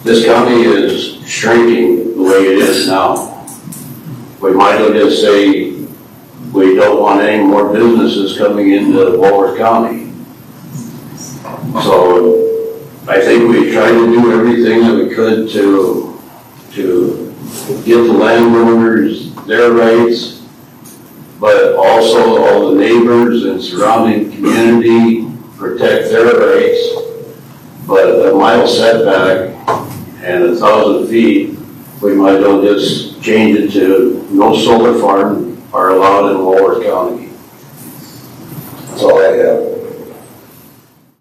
this county is shrinking the way it is now. We might as well just say we don't want any more businesses coming into Walworth County. So I think we tried to do everything that we could to give the landowners their rights, but also all the neighbors and surrounding community protect their rights. But a mile setback and 1,000 feet, we might as well just change it to no solar farm are allowed in Walworth County. That's all I have.